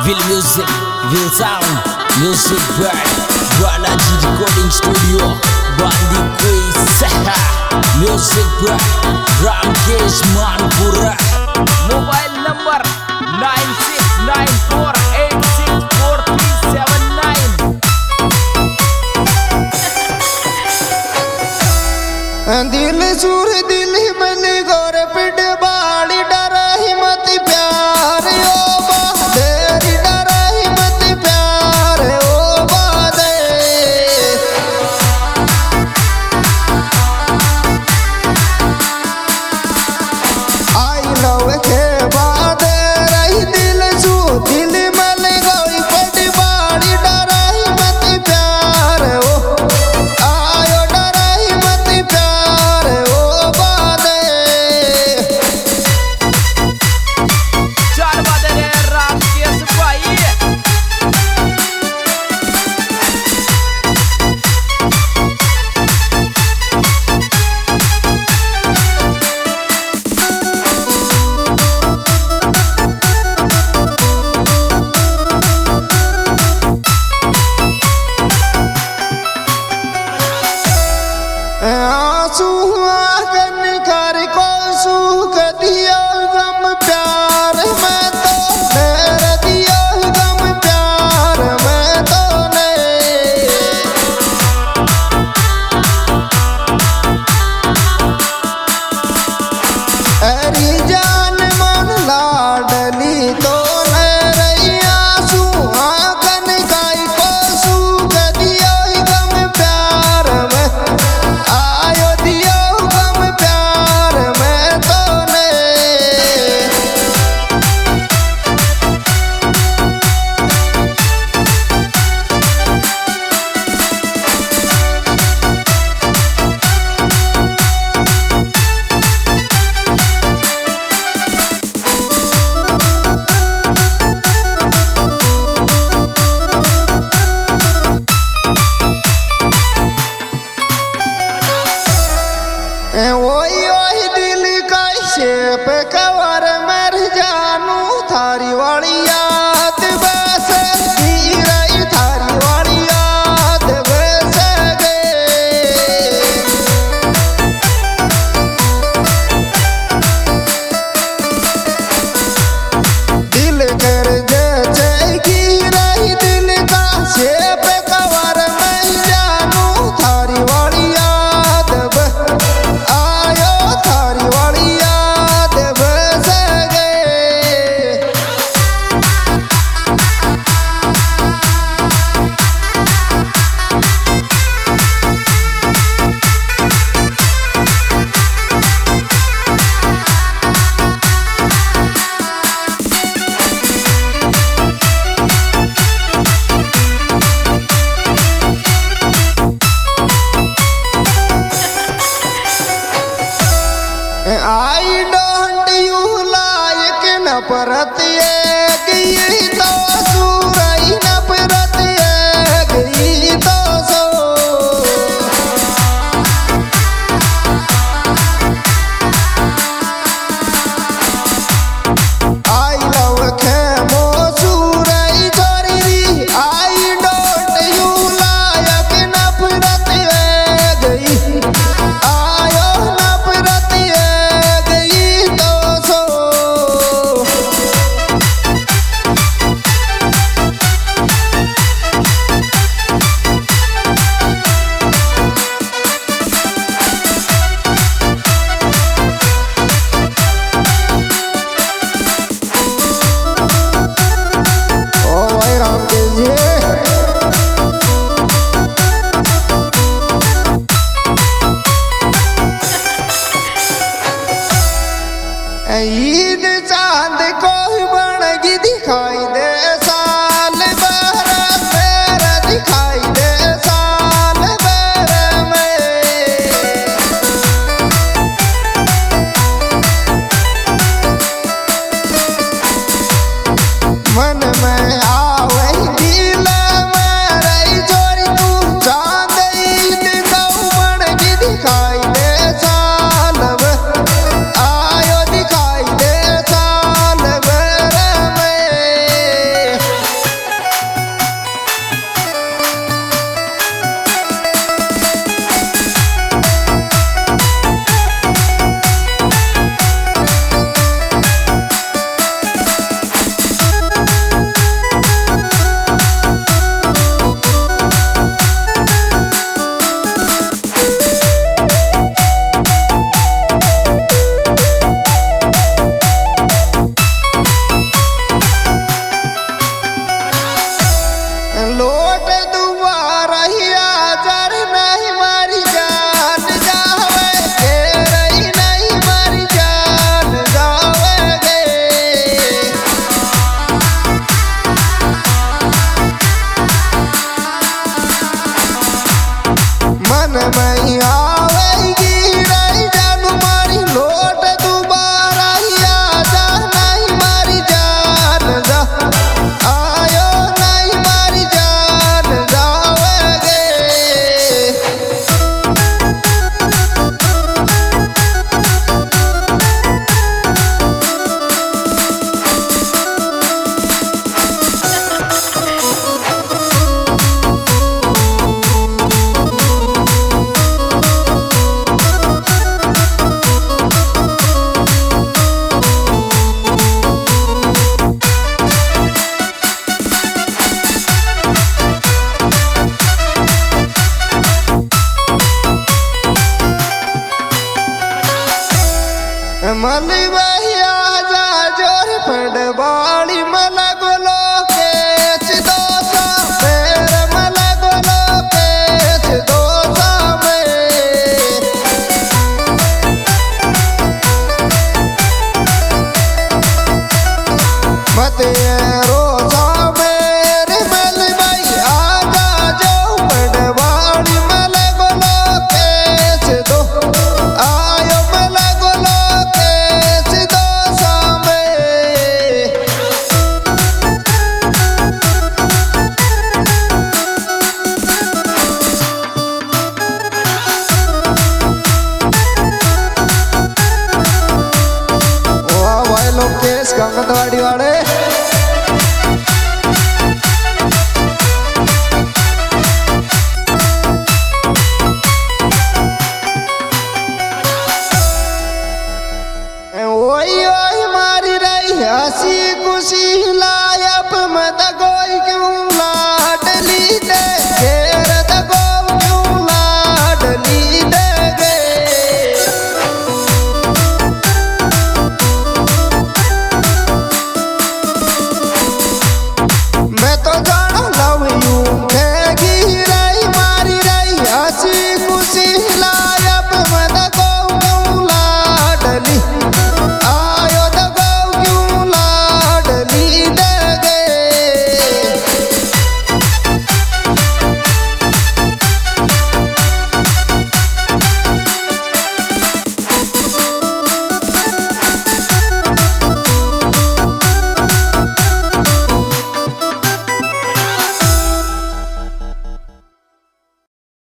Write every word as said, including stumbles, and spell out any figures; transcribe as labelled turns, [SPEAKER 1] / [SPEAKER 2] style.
[SPEAKER 1] Will Music, Will Sound, Music Brand, Balaji Recording Studio, Bandi Quiz, Music Brand, Ramkesh Manpura. Mobile number nine six nine four eight six four three seven nine.
[SPEAKER 2] दिल सूर दिल मन गोर पिट बाड़ी डरा ही मत प्यार ओ बादे डरा ही मत प्यार ओ बादे आई लव के बादे रही दिल सू दिल मन गोई पिट बाड़ी डरा ही मत प्यार ओ आयो डरा ही मत प्यार ओ बादे
[SPEAKER 1] चार बादे रे रामकेश भाई।
[SPEAKER 2] आंसू आंगन कर को सूख दिया गम प्यार में तो मेरा दिया गम प्यार में तो ने अरी जान मन लाडली तो ने रही आंसू आंगन कर को सूख दिया गम प्यार में आयो दियो गम प्यार में तो ने ओई ओई दिल का शेप कवर मर जानू थारी वाली याद बस रही थारी वाली याद बस गए दिल कर जैसे की रही दिल का शेप कवर मर जानू थारी वाली याद बस आयो थारी वाली याद बस गए आई डोंट यू लाइक नफरत ये गई तो सुरई नफरत ये गई तो सो आई लव के मो सुरई छोरी आई डोंट यू लाइक नफरत ये गई आयो नफरत ये गई तो सो ओ भाई रामकेश जी ईद चांद कोई बनगी दिखाई दे साल भर मेरा दिखाई दे साल भर में मन में आवे दिल में रही चोरी तू चांद ईद को बनगी दिखाई दे साल भर आयो दिखाई दे साल भर में रही आजा जोर फटबाड़ी मला गोलो केच दोसा मेरे मला गोलो केच दोसा में मत रोजा मेरे मल भाई आजा जो फटबाड़ी मला गोलो केच दो आयो मला गोलो केच दोसा में वाह भाई लोग केस गंगनवाड़ी वाले ओई ओई मारी रही हसी खुशी लायप मत